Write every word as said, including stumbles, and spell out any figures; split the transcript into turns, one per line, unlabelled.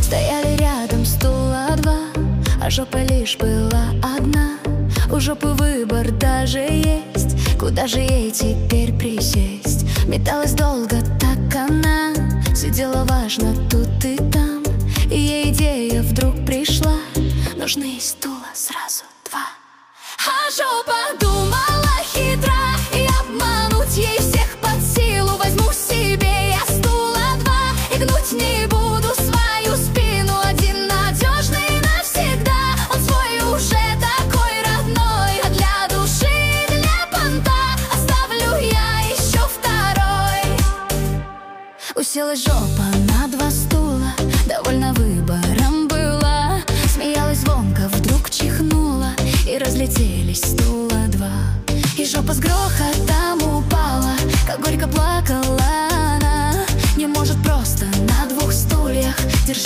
Стояли рядом стула два, а жопа лишь была одна. У жопы выбор даже есть, куда же ей теперь присесть? Металась долго так она, сидела важно тут и там, и ей идея вдруг пришла: нужны стула сразу два. А жопа думала хитра, и обмануть ей всех под силу. Возьму себе я стула два, и гнуть не буду свою спину. Один надежный навсегда, он свой уже такой родной, а для души, для понта оставлю я еще второй. Уселась жопа на два стула, довольно выбором была. Смеялась звонко, вдруг чихнула, и разлетелись стула два. И жопа с грохотом